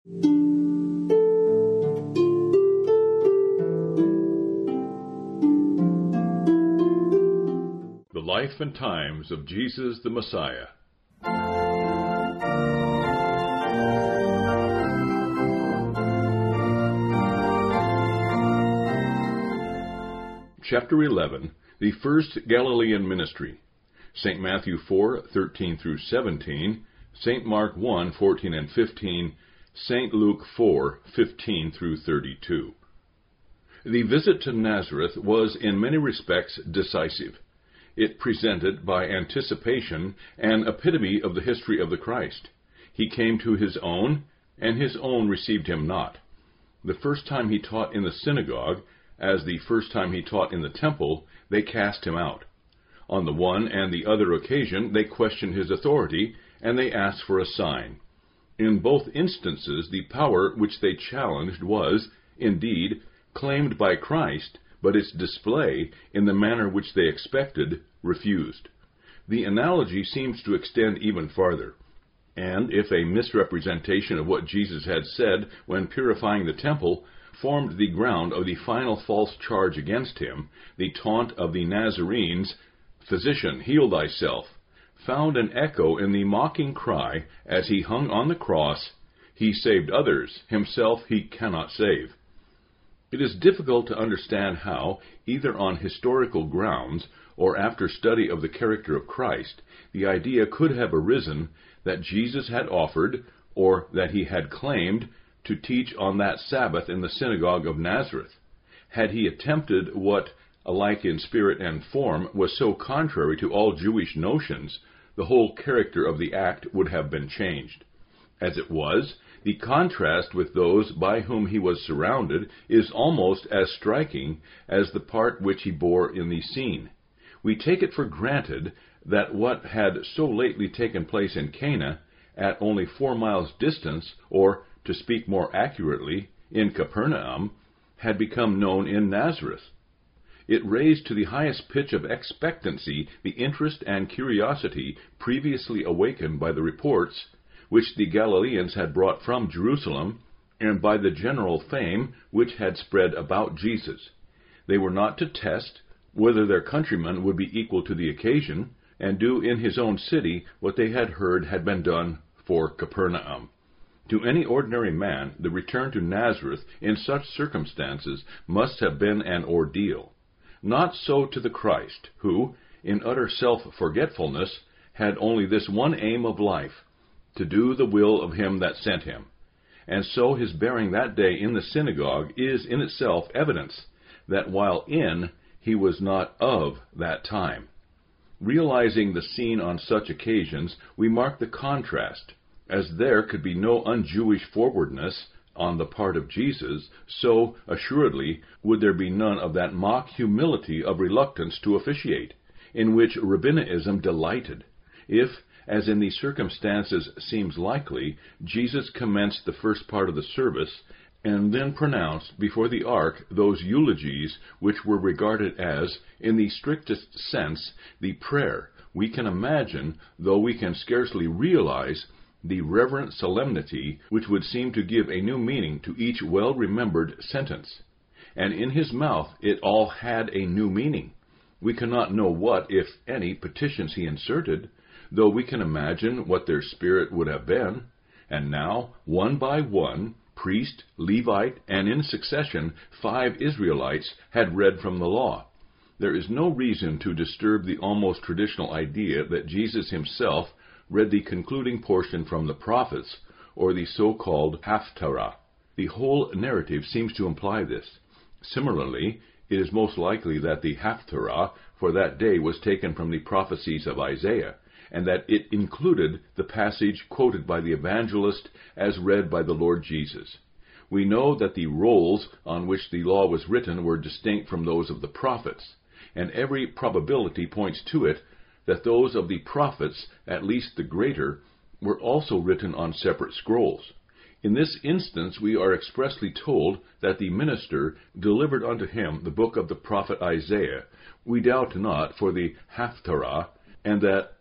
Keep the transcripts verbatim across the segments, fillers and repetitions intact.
The Life and Times of Jesus the Messiah. Chapter eleven, The First Galilean Ministry. Saint Matthew four, thirteen through seventeen, Saint Mark one, fourteen and fifteen, Saint Luke four, fifteen through thirty-two. The visit to Nazareth was in many respects decisive. It presented, by anticipation, an epitome of the history of the Christ. He came to his own, and his own received him not. The first time he taught in the synagogue, as the first time he taught in the temple, they cast him out. On the one and the other occasion, they questioned his authority, and they asked for a sign. In both instances, the power which they challenged was, indeed, claimed by Christ, but its display, in the manner which they expected, refused. The analogy seems to extend even farther. And if a misrepresentation of what Jesus had said when purifying the temple formed the ground of the final false charge against him, the taunt of the Nazarenes, "Physician, heal thyself," found an echo in the mocking cry as he hung on the cross, "He saved others, himself he cannot save." It is difficult to understand how, either on historical grounds or after study of the character of Christ, the idea could have arisen that Jesus had offered, or that he had claimed, to teach on that Sabbath in the synagogue of Nazareth. Had he attempted what, alike in spirit and form, was so contrary to all Jewish notions, the whole character of the act would have been changed. As it was, the contrast with those by whom he was surrounded is almost as striking as the part which he bore in the scene. We take it for granted that what had so lately taken place in Cana, at only four miles' distance, or, to speak more accurately, in Capernaum, had become known in Nazareth. It raised to the highest pitch of expectancy the interest and curiosity previously awakened by the reports which the Galileans had brought from Jerusalem, and by the general fame which had spread about Jesus. They were not to test whether their countryman would be equal to the occasion, and do in his own city what they had heard had been done for Capernaum. To any ordinary man, the return to Nazareth in such circumstances must have been an ordeal. Not so to the Christ, who, in utter self-forgetfulness, had only this one aim of life, to do the will of him that sent him. And so his bearing that day in the synagogue is in itself evidence that while in, he was not of that time. Realizing the scene on such occasions, we mark the contrast. As there could be no un-Jewish forwardness on the part of Jesus, so, assuredly, would there be none of that mock humility of reluctance to officiate, in which Rabbinism delighted, if, as in these circumstances seems likely, Jesus commenced the first part of the service, and then pronounced before the ark those eulogies which were regarded as, in the strictest sense, the prayer we can imagine, though we can scarcely realize, the reverent solemnity which would seem to give a new meaning to each well-remembered sentence. And in his mouth it all had a new meaning. We cannot know what, if any, petitions he inserted, though we can imagine what their spirit would have been. And now, one by one, priest, Levite, and in succession, five Israelites had read from the law. There is no reason to disturb the almost traditional idea that Jesus himself read the concluding portion from the prophets, or the so-called Haftarah. The whole narrative seems to imply this. Similarly, it is most likely that the Haftarah for that day was taken from the prophecies of Isaiah, and that it included the passage quoted by the evangelist as read by the Lord Jesus. We know that the rolls on which the law was written were distinct from those of the prophets, and every probability points to it that those of the prophets, at least the greater, were also written on separate scrolls. In this instance we are expressly told that the minister delivered unto him the book of the prophet Isaiah, we doubt not for the Haftarah, and that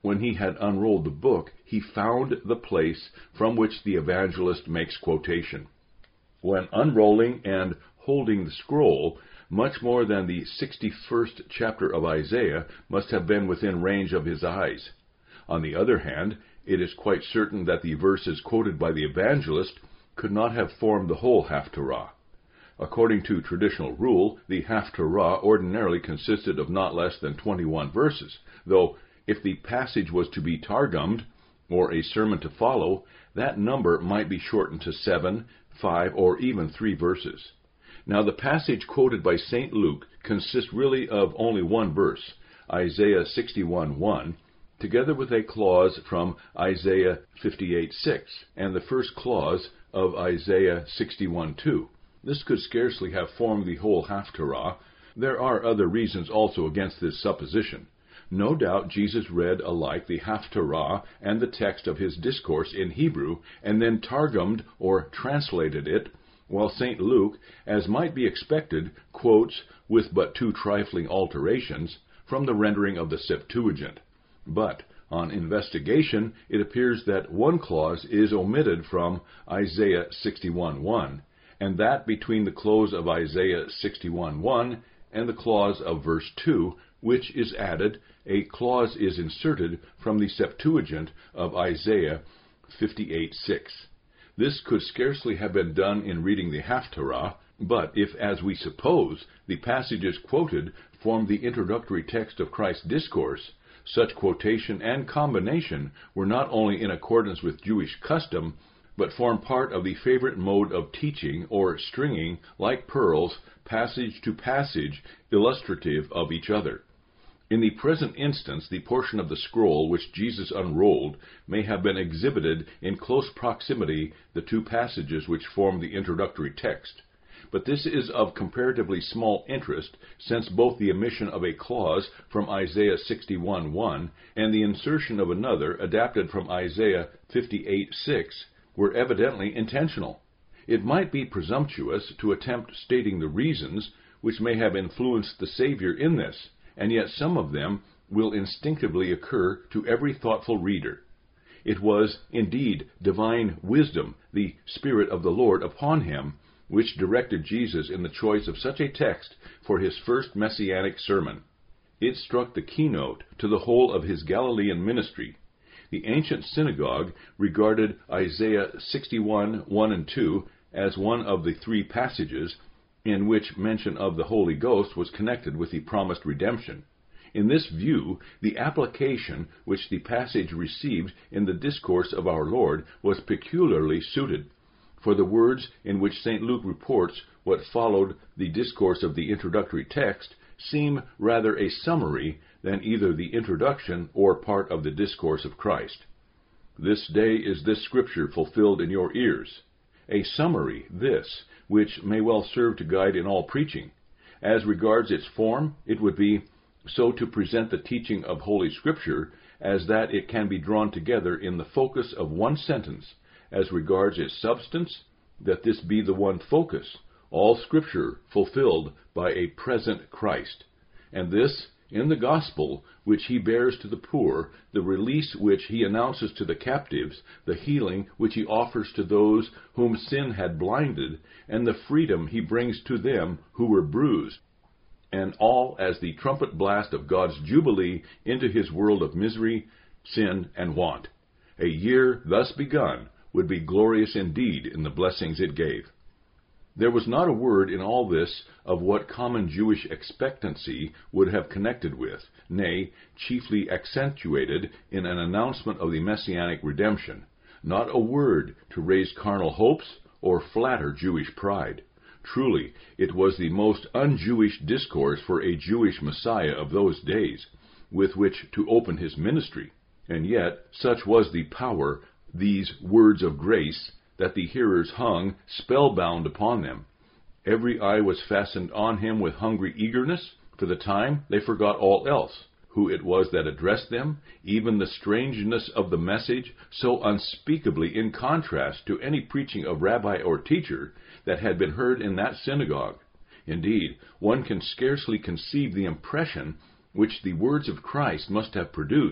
when he had unrolled the book, he found the place from which the evangelist makes quotation. When unrolling and holding the scroll, much more than the sixty-first chapter of Isaiah must have been within range of his eyes. On the other hand, it is quite certain that the verses quoted by the evangelist could not have formed the whole Haftarah. According to traditional rule, the Haftarah ordinarily consisted of not less than twenty-one verses, though if the passage was to be targummed, or a sermon to follow, that number might be shortened to seven, five, or even three verses. Now the passage quoted by Saint Luke consists really of only one verse, Isaiah sixty-one one, together with a clause from Isaiah fifty-eight six, and the first clause of Isaiah sixty-one two. This could scarcely have formed the whole Haftarah. There are other reasons also against this supposition. No doubt Jesus read alike the Haftarah and the text of his discourse in Hebrew, and then targumed or translated it, while Saint Luke, as might be expected, quotes, with but two trifling alterations, from the rendering of the Septuagint. But, on investigation, it appears that one clause is omitted from Isaiah sixty-one one, and that between the close of Isaiah sixty-one one and the clause of verse two, which is added, a clause is inserted from the Septuagint of Isaiah fifty-eight six. This could scarcely have been done in reading the Haftarah, but if, as we suppose, the passages quoted form the introductory text of Christ's discourse, such quotation and combination were not only in accordance with Jewish custom, but form part of the favorite mode of teaching, or stringing, like pearls, passage to passage, illustrative of each other. In the present instance, the portion of the scroll which Jesus unrolled may have been exhibited in close proximity the two passages which form the introductory text. But this is of comparatively small interest, since both the omission of a clause from Isaiah sixty-one one and the insertion of another adapted from Isaiah fifty-eight six were evidently intentional. It might be presumptuous to attempt stating the reasons which may have influenced the Savior in this, and yet some of them will instinctively occur to every thoughtful reader. It was, indeed, divine wisdom, the Spirit of the Lord upon him, which directed Jesus in the choice of such a text for his first messianic sermon. It struck the keynote to the whole of his Galilean ministry. The ancient synagogue regarded Isaiah sixty-one one and two as one of the three passages in which mention of the Holy Ghost was connected with the promised redemption. In this view, the application which the passage received in the discourse of our Lord was peculiarly suited, for the words in which Saint Luke reports what followed the discourse of the introductory text seem rather a summary than either the introduction or part of the discourse of Christ. This day is this scripture fulfilled in your ears. A summary, this, which may well serve to guide in all preaching. As regards its form, it would be so to present the teaching of Holy Scripture as that it can be drawn together in the focus of one sentence. As regards its substance, that this be the one focus, all Scripture fulfilled by a present Christ. And this, in the gospel which he bears to the poor, the release which he announces to the captives, the healing which he offers to those whom sin had blinded, and the freedom he brings to them who were bruised, and all as the trumpet blast of God's jubilee into his world of misery, sin, and want. A year thus begun would be glorious indeed in the blessings it gave. There was not a word in all this of what common Jewish expectancy would have connected with, nay, chiefly accentuated in an announcement of the messianic redemption, not a word to raise carnal hopes or flatter Jewish pride. Truly, it was the most un-Jewish discourse for a Jewish Messiah of those days, with which to open his ministry, and yet such was the power, these words of grace, that the hearers hung spellbound upon them. Every eye was fastened on him with hungry eagerness. For the time they forgot all else, who it was that addressed them, even the strangeness of the message, so unspeakably in contrast to any preaching of rabbi or teacher that had been heard in that synagogue. Indeed, one can scarcely conceive the impression which the words of Christ must have produced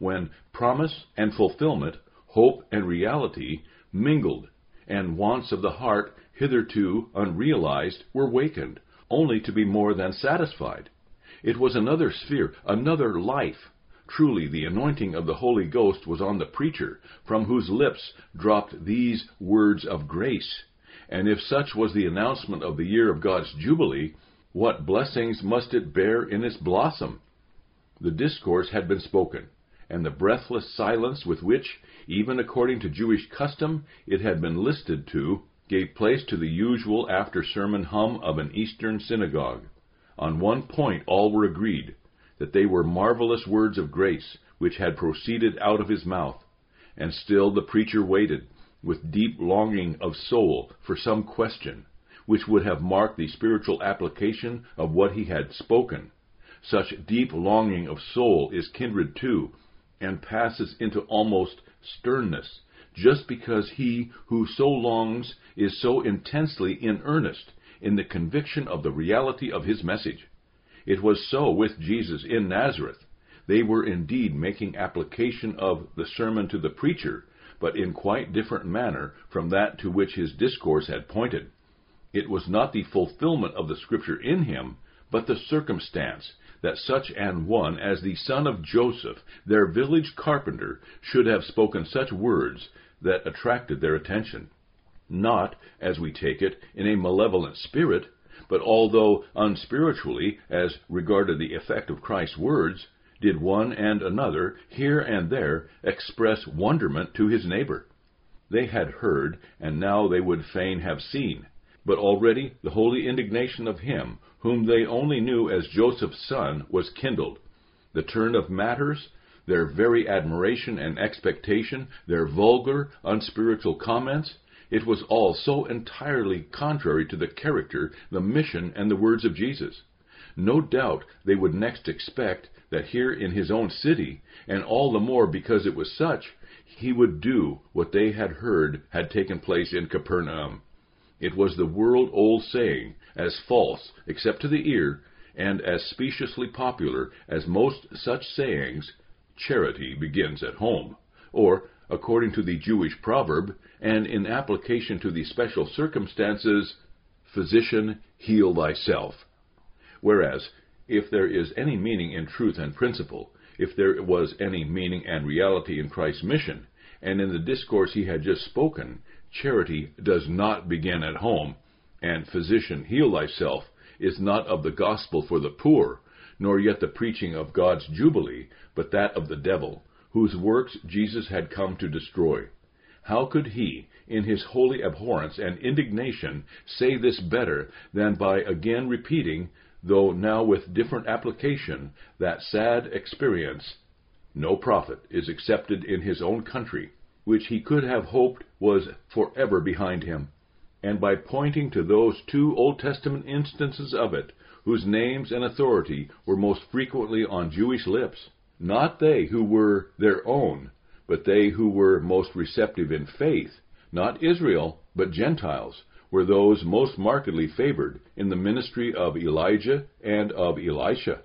when promise and fulfillment, hope and reality mingled, and wants of the heart hitherto unrealized were wakened, only to be more than satisfied. It was another sphere, another life. Truly, the anointing of the Holy Ghost was on the preacher, from whose lips dropped these words of grace. And if such was the announcement of the year of God's Jubilee, what blessings must it bear in its blossom? The discourse had been spoken, and the breathless silence with which, even according to Jewish custom, it had been listened to, gave place to the usual after-sermon hum of an Eastern synagogue. On one point all were agreed, that they were marvelous words of grace which had proceeded out of his mouth. And still the preacher waited, with deep longing of soul, for some question, which would have marked the spiritual application of what he had spoken. Such deep longing of soul is kindred to, and passes into almost sternness, just because he who so longs is so intensely in earnest in the conviction of the reality of his message. It was so with Jesus in Nazareth. They were indeed making application of the sermon to the preacher, but in quite different manner from that to which his discourse had pointed. It was not the fulfillment of the Scripture in him, but the circumstance that such an one as the son of Joseph, their village carpenter, should have spoken such words that attracted their attention. Not, as we take it, in a malevolent spirit, but although unspiritually, as regarded the effect of Christ's words, did one and another, here and there, express wonderment to his neighbor. They had heard, and now they would fain have seen. But already the holy indignation of him, whom they only knew as Joseph's son, was kindled. The turn of matters, their very admiration and expectation, their vulgar, unspiritual comments, it was all so entirely contrary to the character, the mission, and the words of Jesus. No doubt they would next expect that here in his own city, and all the more because it was such, he would do what they had heard had taken place in Capernaum. It was the world-old saying, as false, except to the ear, and as speciously popular as most such sayings, "Charity begins at home," or, according to the Jewish proverb, and in application to the special circumstances, "Physician, heal thyself." Whereas, if there is any meaning in truth and principle, if there was any meaning and reality in Christ's mission, and in the discourse he had just spoken, charity does not begin at home, and "Physician, heal thyself" is not of the gospel for the poor, nor yet the preaching of God's Jubilee, but that of the devil, whose works Jesus had come to destroy. How could he, in his holy abhorrence and indignation, say this better than by again repeating, though now with different application, that sad experience, "No prophet is accepted in his own country," which he could have hoped was forever behind him, and by pointing to those two Old Testament instances of it, whose names and authority were most frequently on Jewish lips, not they who were their own, but they who were most receptive in faith, not Israel, but Gentiles, were those most markedly favored in the ministry of Elijah and of Elisha.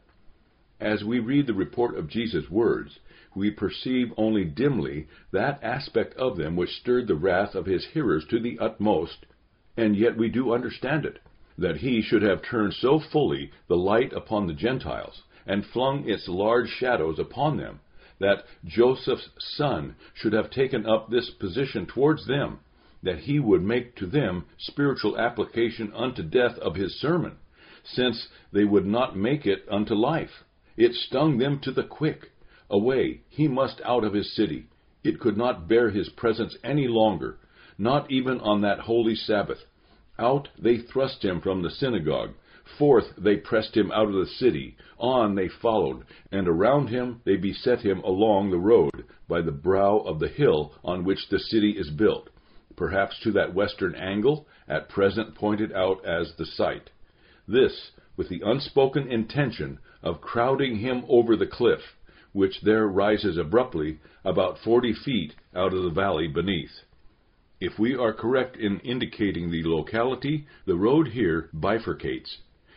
As we read the report of Jesus' words, we perceive only dimly that aspect of them which stirred the wrath of his hearers to the utmost, and yet we do understand it, that he should have turned so fully the light upon the Gentiles, and flung its large shadows upon them, that Joseph's son should have taken up this position towards them, that he would make to them spiritual application unto death of his sermon, since they would not make it unto life. It stung them to the quick. Away, he must out of his city. It could not bear his presence any longer, not even on that holy Sabbath. Out they thrust him from the synagogue. Forth they pressed him out of the city. On they followed, and around him they beset him along the road, by the brow of the hill on which the city is built, perhaps to that western angle, at present pointed out as the site. This, with the unspoken intention of crowding him over the cliff, which there rises abruptly about forty feet out of the valley beneath. If we are correct in indicating the locality, the road here bifurcates,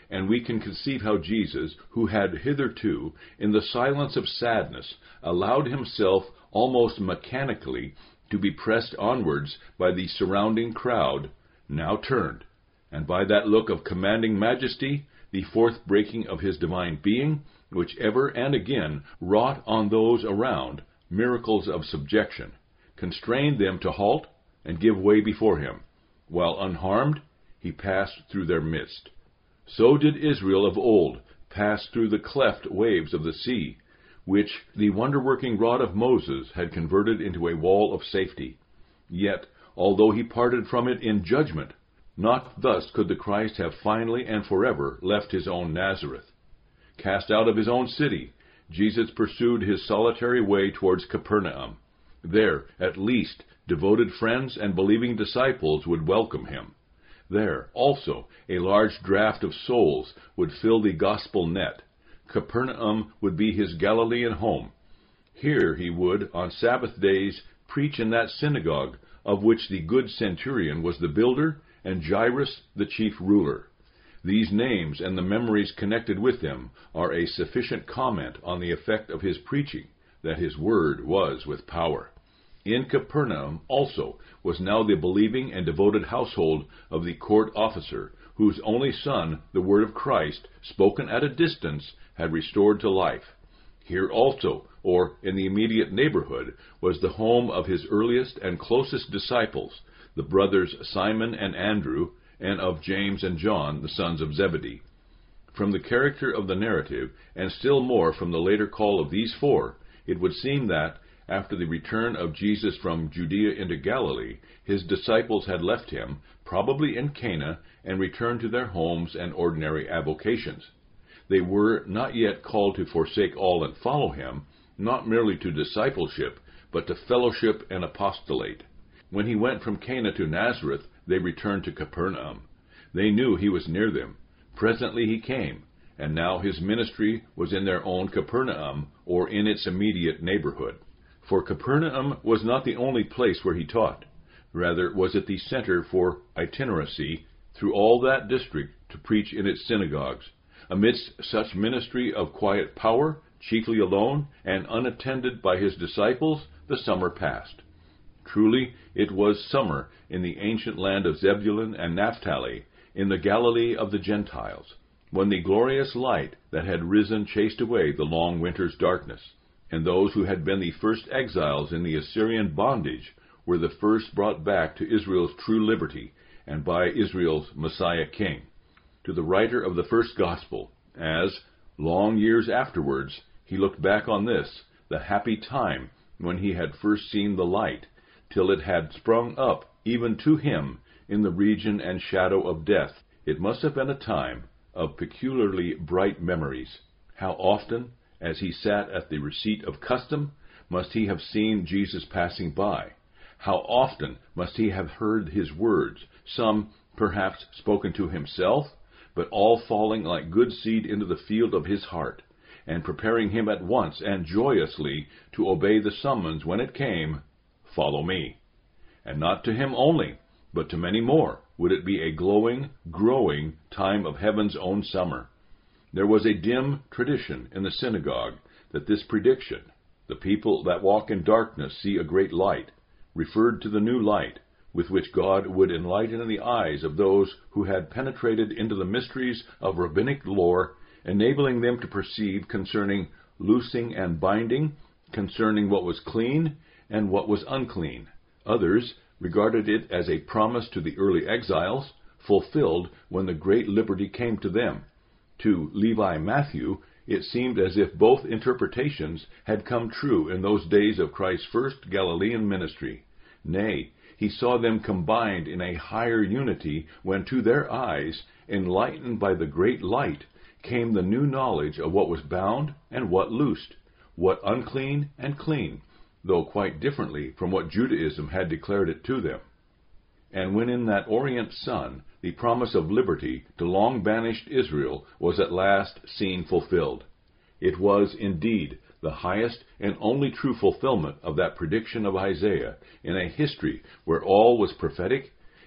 and we can conceive how Jesus, who had hitherto, in the silence of sadness, allowed himself almost mechanically to be pressed onwards by the surrounding crowd, now turned, and by that look of commanding majesty, the forth breaking of his divine being, which ever and again wrought on those around miracles of subjection, constrained them to halt and give way before him, while unharmed he passed through their midst. So did Israel of old pass through the cleft waves of the sea, which the wonder-working rod of Moses had converted into a wall of safety. Yet, although he parted from it in judgment, not thus could the Christ have finally and forever left his own Nazareth. Cast out of his own city, Jesus pursued his solitary way towards Capernaum. There, at least, devoted friends and believing disciples would welcome him. There, also, a large draught of souls would fill the gospel net. Capernaum would be his Galilean home. Here he would, on Sabbath days, preach in that synagogue, of which the good centurion was the builder, and Jairus the chief ruler. These names and the memories connected with them are a sufficient comment on the effect of his preaching, that his word was with power. In Capernaum also was now the believing and devoted household of the court officer, whose only son, the word of Christ, spoken at a distance, had restored to life. Here also, or in the immediate neighborhood, was the home of his earliest and closest disciples, the brothers Simon and Andrew, and of James and John, the sons of Zebedee. From the character of the narrative, and still more from the later call of these four, it would seem that, after the return of Jesus from Judea into Galilee, his disciples had left him, probably in Cana, and returned to their homes and ordinary avocations. They were not yet called to forsake all and follow him, not merely to discipleship, but to fellowship and apostolate. When he went from Cana to Nazareth, they returned to Capernaum. They knew he was near them. Presently he came, and now his ministry was in their own Capernaum, or in its immediate neighborhood. For Capernaum was not the only place where he taught. Rather was it the center for itinerancy through all that district to preach in its synagogues. Amidst such ministry of quiet power, chiefly alone, and unattended by his disciples, the summer passed. Truly, it was summer in the ancient land of Zebulun and Naphtali, in the Galilee of the Gentiles, when the glorious light that had risen chased away the long winter's darkness, and those who had been the first exiles in the Assyrian bondage were the first brought back to Israel's true liberty, and by Israel's Messiah King. To the writer of the first gospel, as, long years afterwards, he looked back on this, the happy time when he had first seen the light, till it had sprung up even to him in the region and shadow of death, it must have been a time of peculiarly bright memories. How often, as he sat at the receipt of custom, must he have seen Jesus passing by? How often must he have heard his words, some perhaps spoken to himself, but all falling like good seed into the field of his heart, and preparing him at once and joyously to obey the summons when it came, "Follow me." And not to him only, but to many more, would it be a glowing, growing time of heaven's own summer. There was a dim tradition in the synagogue that this prediction, "The people that walk in darkness see a great light," referred to the new light, with which God would enlighten the eyes of those who had penetrated into the mysteries of rabbinic lore, enabling them to perceive concerning loosing and binding, concerning what was clean and what was unclean. Others regarded it as a promise to the early exiles, fulfilled when the great liberty came to them. To Levi Matthew, it seemed as if both interpretations had come true in those days of Christ's first Galilean ministry. Nay, he saw them combined in a higher unity when to their eyes, enlightened by the great light, came the new knowledge of what was bound and what loosed, what unclean and clean, though quite differently from what Judaism had declared it to them. And when in that orient sun the promise of liberty to long-banished Israel was at last seen fulfilled, it was indeed the highest and only true fulfillment of that prediction of Isaiah in a history where all was prophetic,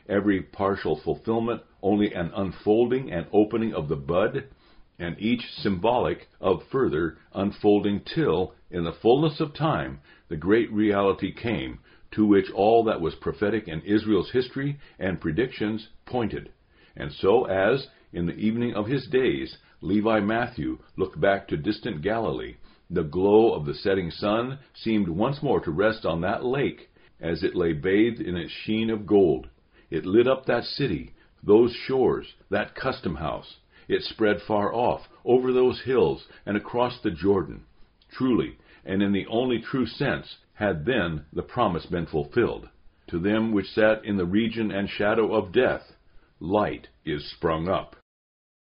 every partial fulfillment only an unfolding and opening of the bud, and each symbolic of further unfolding till, in the fullness of time, the great reality came, to which all that was prophetic in Israel's history and predictions pointed. And so as, in the evening of his days, Levi Matthew looked back to distant Galilee, the glow of the setting sun seemed once more to rest on that lake as it lay bathed in its sheen of gold. It lit up that city, those shores, that custom house. It spread far off, over those hills, and across the Jordan. Truly, and in the only true sense, had then the promise been fulfilled. To them which sat in the region and shadow of death, light is sprung up.